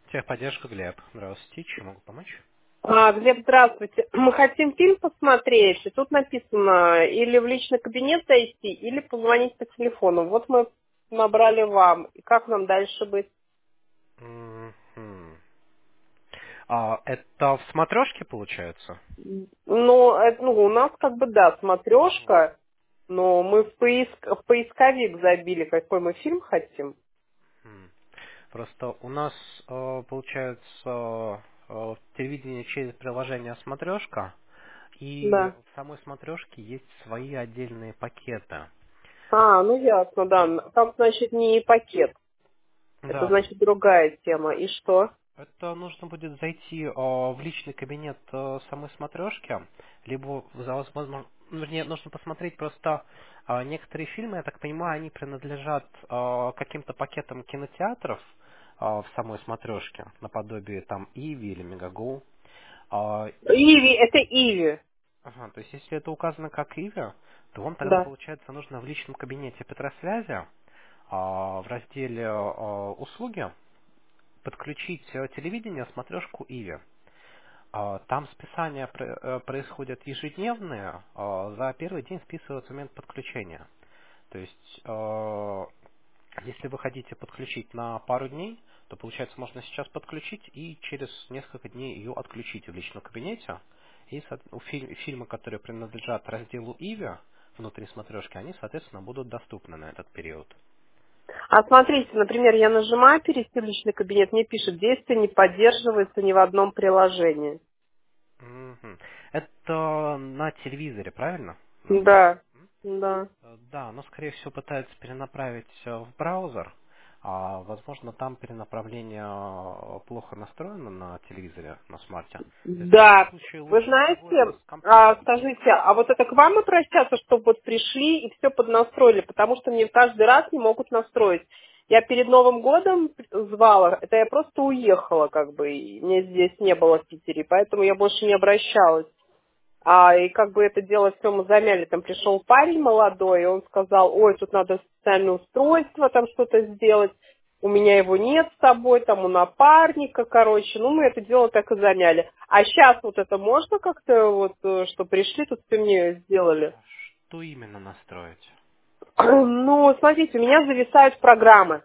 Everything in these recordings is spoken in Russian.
Техподдержка, Глеб. Здравствуйте. Чем могу помочь? Глеб, здравствуйте. Мы хотим фильм посмотреть, и тут написано или в личный кабинет зайти, или позвонить по телефону. Вот мы набрали вам. И как нам дальше быть? Мгм. Это в смотрешке получается? Ну, у нас как бы, да, смотрешка, но мы в поисковик забили, какой мы фильм хотим. М. Просто у нас получается телевидение через приложение смотрешка, и Да. в самой смотрешке есть свои отдельные пакеты. Ну ясно, да. Там, значит, не пакет. Это, Да, значит, другая тема. И что? это нужно будет зайти в личный кабинет самой смотрешки, либо, возможно, вернее, нужно посмотреть просто некоторые фильмы, я так понимаю, они принадлежат каким-то пакетам кинотеатров в самой смотрешке, наподобие там Иви или Мегаго. Иви, это Иви. Ага, то есть если это указано как Иви, то вам тогда, Да. получается, нужно в личном кабинете Петросвязи в разделе «Услуги» подключить телевидение, смотрешку Иви. Там списания происходят ежедневные, за первый день списывается момент подключения. То есть, если вы хотите подключить на пару дней, то получается можно сейчас подключить и через несколько дней ее отключить в личном кабинете. И фильмы, которые принадлежат разделу Иви внутри смотрешки, они, соответственно, будут доступны на этот период. Смотрите, например, я нажимаю перейти в личный кабинет, мне пишет, действие не поддерживается ни в одном приложении. Мгм. Это на телевизоре, правильно? Да, да. Да, но скорее всего пытается перенаправить в браузер. Возможно, там перенаправление плохо настроено на телевизоре, на смарте. То есть в таком Да. случае Вы лучше всего это знаете, с компьютера делать. скажите, а вот это к вам обращаться, чтобы вот пришли и все поднастроили, потому что мне каждый раз не могут настроить. Я перед Новым годом звала, это я просто уехала, как бы, и меня здесь не было в Питере, поэтому я больше не обращалась. И как бы это дело все мы замяли. Там пришел парень молодой, и он сказал, ой, тут надо специальное устройство, там что-то сделать. У меня его нет с собой, там у напарника, короче. Ну, мы это дело так и замяли. А сейчас вот это можно как-то, вот, что пришли, тут все мне сделали? Что именно настроить? Ну, смотрите, у меня зависают программы.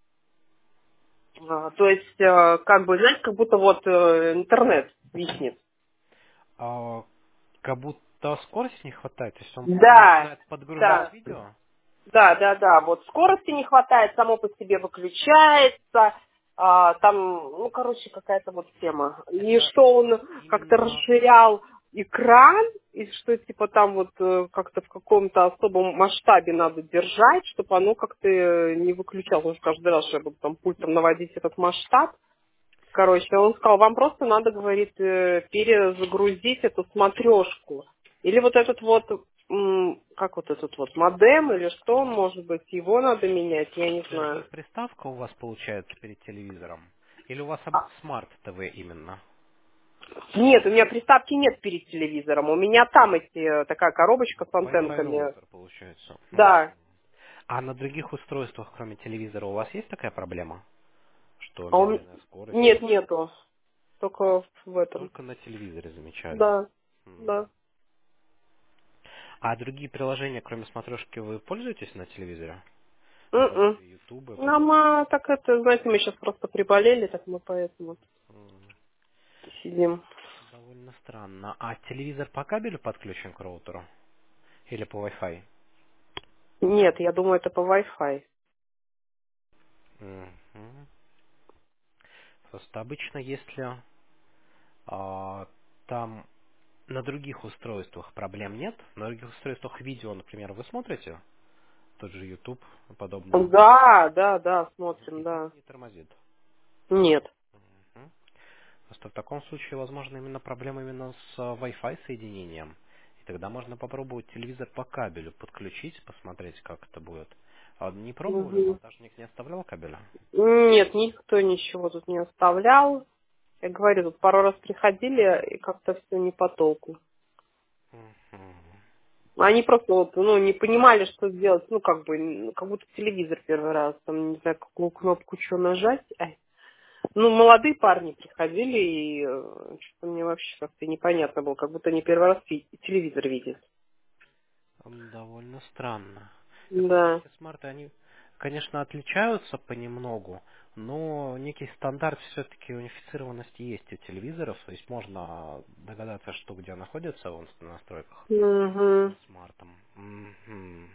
То есть, как бы, знаете, как будто вот интернет виснет. А, как будто скорости не хватает, то есть он Да, начинает подгружать да. видео. Да, да, да. Вот скорости не хватает, само по себе выключается. Там, ну, короче, какая-то вот тема. И Это что он как-то именно... расширял экран, и что типа там вот как-то в каком-то особом масштабе надо держать, чтобы оно как-то не выключалось. Потому что каждый раз, что я буду там пультом наводить этот масштаб. Короче, он сказал, вам просто надо, говорит, перезагрузить эту смотрешку. Или вот этот вот, как вот этот вот модем, или что он может быть, его надо менять, я не знаю. Приставка у вас получается перед телевизором? Или у вас смарт-ТВ именно? Нет, у меня приставки нет перед телевизором, у меня там такая коробочка с Wi-Fi антенками. роутер получается. Да, А на других устройствах, кроме телевизора, у вас есть такая проблема, что а он... медленная скорость? Нет, нету, только в этом. Только на телевизоре замечали. Да, М. да. А другие приложения, кроме смотрешки, вы пользуетесь на телевизоре? М-м. Наподобие Ютуба, Нам, подобие. так это, знаете, мы сейчас просто приболели, так мы поэтому М. сидим. Довольно странно. А телевизор по кабелю подключен к роутеру? Или по Wi-Fi? Нет, я думаю, это по Wi-Fi. Мгм. Просто обычно, если там на других устройствах проблем нет, на других устройствах видео, например, вы смотрите, тот же YouTube и подобное, Да, да, да, смотрим, и там да. не тормозит. Нет. Мгм. Просто в таком случае, возможно, именно проблема именно с Wi-Fi соединением. И тогда можно попробовать телевизор по кабелю подключить, посмотреть, как это будет. А не пробовали, у вас Мгм. даже никто не оставлял кабеля? Нет, никто ничего тут не оставлял. Я говорю, тут пару раз приходили, и как-то все не по толку. Мгм. Они просто вот, ну, не понимали, что сделать. Ну, как бы, как будто телевизор первый раз. Там, не знаю, какую кнопку что нажать. Ай. Ну, молодые парни приходили, и что-то мне вообще как-то непонятно было, как будто они первый раз телевизор видят. Довольно странно. Я думаю, Да. эти смарты, они, конечно, отличаются понемногу, но некий стандарт все-таки унифицированности есть у телевизоров, то есть можно догадаться, что где находится он в настройках Угу. по смартам. Мгм.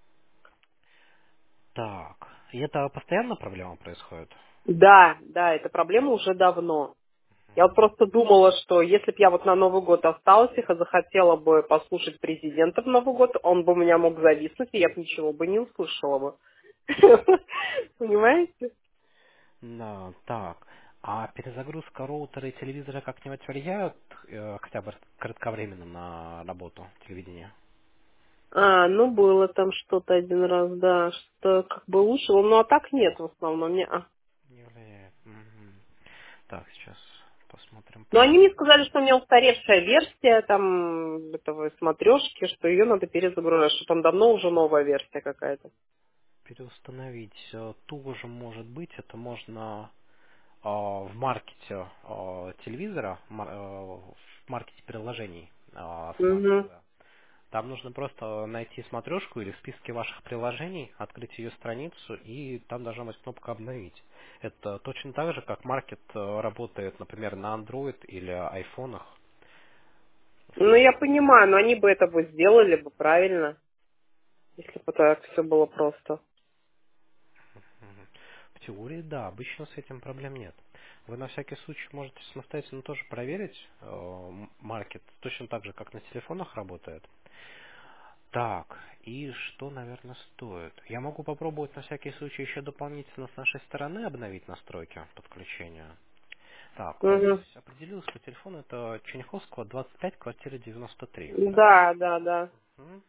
Так, и это постоянно проблема происходит? Да, да, эта проблема уже давно. Я вот просто думала, что если бы я вот на Новый год осталась и захотела бы послушать президента в Новый год, он бы у меня мог зависнуть, и я бы ничего бы не услышала бы. Понимаете? Да, так. А перезагрузка роутера и телевизора как-нибудь влияет хотя бы кратковременно на работу телевидения? Ну было там что-то один раз, да, что как бы лучше, ну а так нет в основном. Не. Не влияет. Мгм. Так, сейчас посмотрим Но они мне сказали, правила. что у меня устаревшая версия там этого смотрешки, что ее надо перезагружать, что там давно уже новая версия какая-то. Переустановить тоже может быть. Это можно в маркете телевизора, в маркете приложений Smart Угу. TV. Там нужно просто найти смотрешку или в списке ваших приложений, открыть ее страницу, и там должна быть кнопка «Обновить». Это точно так же, как маркет работает, например, на Android или айфонах. Ну я понимаю, но они бы это бы сделали бы правильно, если бы так все было просто. Мгм. В теории, да, обычно с этим проблем нет. Вы на всякий случай можете самостоятельно тоже проверить маркет, точно так же, как на телефонах работает. Так, и что, наверное, стоит? Я могу попробовать на всякий случай еще дополнительно с нашей стороны обновить настройки подключения. Так, у вас Угу. определилось по телефону, это Чайниковского, 25, квартира 93, да? Да, да, да. Мгм.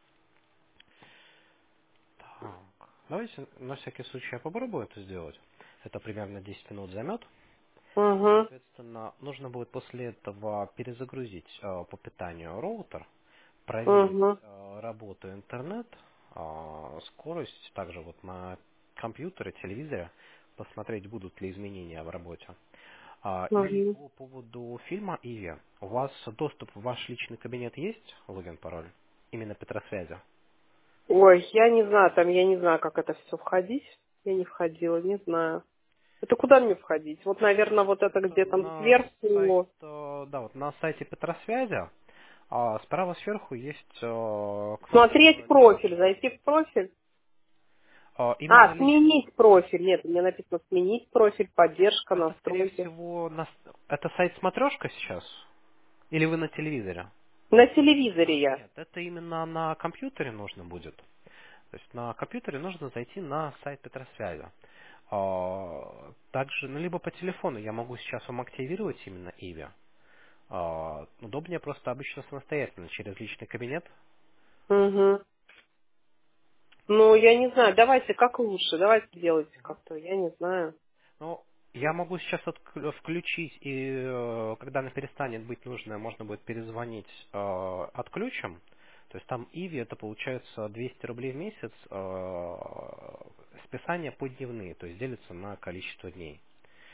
Так, давайте на всякий случай я попробую это сделать. Это примерно 10 минут займет. Угу. Соответственно, нужно будет после этого перезагрузить по питанию роутер, проверить Угу. работу интернет, скорость, также вот на компьютере, телевизоре, посмотреть, будут ли изменения в работе. И Угу. по поводу фильма Иви, у вас доступ в ваш личный кабинет есть, логин, пароль? Именно Петросвязи? Ой, я не знаю, там я не знаю, как это все входить. Я не входила, не знаю. Это куда мне входить? Вот, наверное, вот это Это где там на сайт, сверху. да, вот на сайте Петросвязи, а справа сверху есть Смотреть кнопка личный профиль, кабинет. зайти в профиль. Именно личный. Сменить профиль. Нет, мне написано сменить профиль, поддержка, Это, скорее настройки. всего, это сайт смотрешка сейчас? Или вы на телевизоре? На телевизоре я. Нет, это именно на компьютере нужно будет. То есть на компьютере нужно зайти на сайт Петросвязи. Также, ну, либо по телефону я могу сейчас вам активировать именно Иви. Удобнее просто обычно самостоятельно через личный кабинет. Угу. Ну, я не знаю, давайте, как лучше, давайте делайте как-то, я не знаю. Ну, я могу сейчас включить, и когда она перестанет быть нужной, можно будет перезвонить отключим. То есть там Иви это получается 200 рублей в месяц, списание по дневные, то есть делится на количество дней.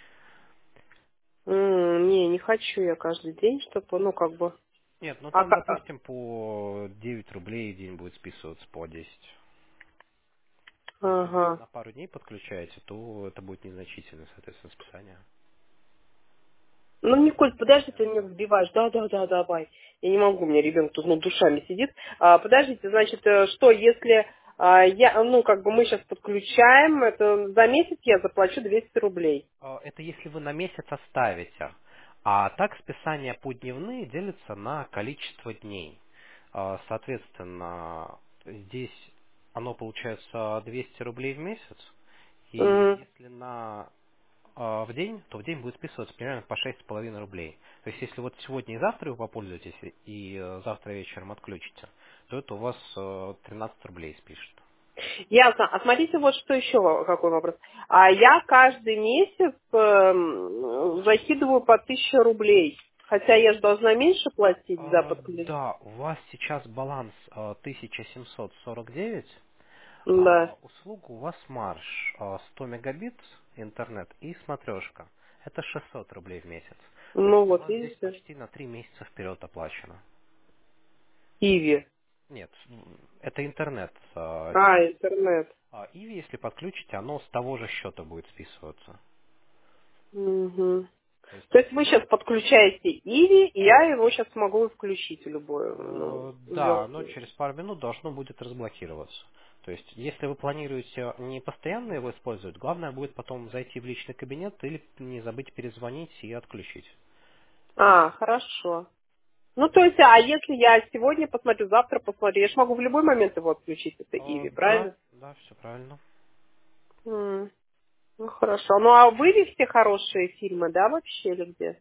Не хочу я каждый день, чтобы, ну, как бы... Нет, ну А, там, ка- допустим, по 9 рублей в день будет списываться по 10. Если вы ага. на пару дней подключаете, то это будет незначительное, соответственно, списание. Ну, Николь, подожди, ты меня Понятно. сбиваешь. Да, да, да, давай. Я не могу, у меня ребенок тут, ну, душами сидит. Подождите, значит, что, если ну, как бы мы сейчас подключаем, это за месяц я заплачу 200 рублей. Это если вы на месяц оставите. А так списание по дневные делится на количество дней. Соответственно, здесь оно получается 200 рублей в месяц. И Мгм. если в день, то в день будет списываться примерно по 6,5 рублей. То есть если вот сегодня и завтра вы попользуетесь и завтра вечером отключите, то это у вас 13 рублей спишет. Ясно. А смотрите, вот что еще, какой вопрос. Я каждый месяц закидываю по 1000 рублей. Хотя я же должна меньше платить за подключение. Да, у вас сейчас баланс 1749, Да. услуга у вас марш 100 мегабит интернет и смотрешка. Это 600 рублей в месяц. То Ну есть у вот, вас здесь видите? почти на 3 месяца вперед оплачено. Иви. Нет, это интернет. Интернет. А Иви, если подключите, оно с того же счета будет списываться. Мгм. То есть, То есть вы сейчас подключаете Иви, и я его сейчас могу включить любую, да, оно звезду. через пару минут должно будет разблокироваться. То есть, если вы планируете не постоянно его использовать, главное будет потом зайти в личный кабинет или не забыть перезвонить и отключить. Хорошо. Ну, то есть, а если я сегодня посмотрю, завтра посмотрю, я же могу в любой момент его отключить, это Иви, Да, правильно? да, все правильно. М, Ну, хорошо. Ну, а вы все хорошие фильмы, да, вообще, или где?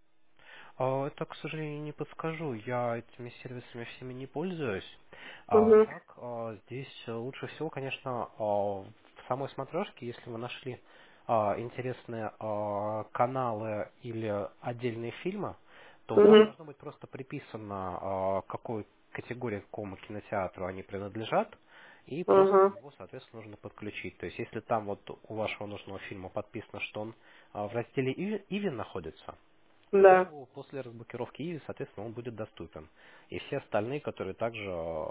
Это, к сожалению, не подскажу. Я этими сервисами всеми не пользуюсь. Угу, Так, здесь лучше всего, конечно, в самой смотрешке, если вы нашли интересные каналы или отдельные фильмы, то там угу, должно быть просто приписано, какой категории, какому кинотеатру они принадлежат, и просто угу, его, соответственно, нужно подключить. То есть, если там вот у вашего нужного фильма подписано, что он в разделе Иви находится, да. то после разблокировки Иви, соответственно, он будет доступен. И все остальные, которые также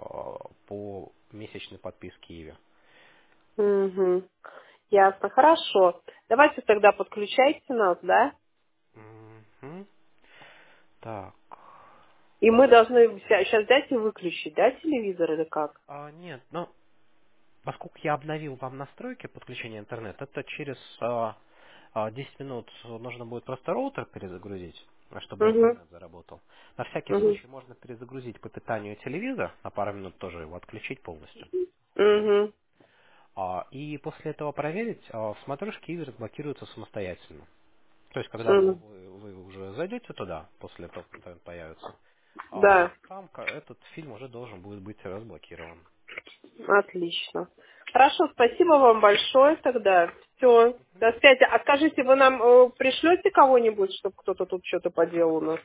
по месячной подписке Иви. Угу. Ясно, хорошо. Давайте тогда подключайте нас, да? Мгм. Так. И мы должны сейчас взять и выключить, да, телевизор или как? Нет, ну, поскольку я обновил вам настройки подключения интернета, это через 10 минут нужно будет просто роутер перезагрузить, чтобы Угу, интернет заработал. На всякий угу, случай можно перезагрузить по питанию телевизор, на пару минут тоже его отключить полностью. угу, И после этого проверить, в смотрешке Иви разблокируется самостоятельно. То есть, когда угу. вы уже зайдете туда, после того, как интернет появится, Да, там этот фильм уже должен будет быть разблокирован. отлично. Хорошо, спасибо вам большое тогда. Все. До связи. А скажите, вы нам пришлете кого-нибудь, чтобы кто-то тут что-то поделал у нас?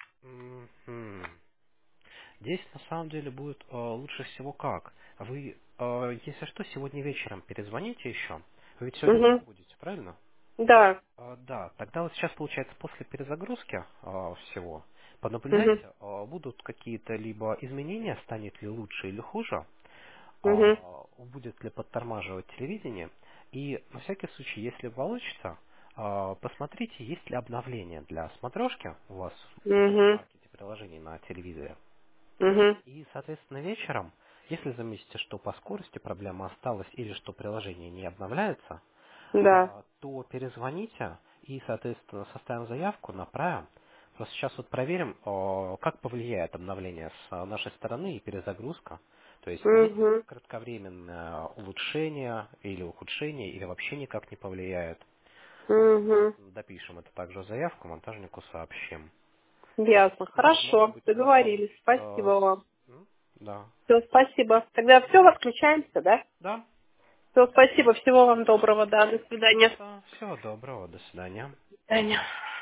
Мгм. Здесь на самом деле будет лучше всего как. Вы, если что, сегодня вечером перезвоните еще. Вы ведь сегодня дома Угу. будете, правильно? Да. Да, тогда вот сейчас получается после перезагрузки всего Угу. понаблюдайте, будут какие-то либо изменения, станет ли лучше или хуже, Угу. будет ли подтормаживать телевидение. И на всякий случай, если получится, посмотрите, есть ли обновление для смотрешки у вас в Угу. маркете приложений на телевизоре. Угу. И, соответственно, вечером, если заметите, что по скорости проблема осталась или что приложение не обновляется, Да. то перезвоните и, соответственно, составим заявку, направим. Просто сейчас вот проверим, как повлияет обновление с нашей стороны и перезагрузка. То есть есть ли Угу. кратковременное улучшение или ухудшение, или вообще никак не повлияет. Ну и, Угу. соответственно, допишем это также заявку, монтажнику сообщим. Ясно. Если, может Хорошо. быть, у вас Договорились. Спасибо получится... вам. Да. Все, спасибо. Тогда все, отключаемся, да? Да. Все, спасибо. Всего вам доброго, да. До свидания. Да. Всего доброго. До свидания. До свидания.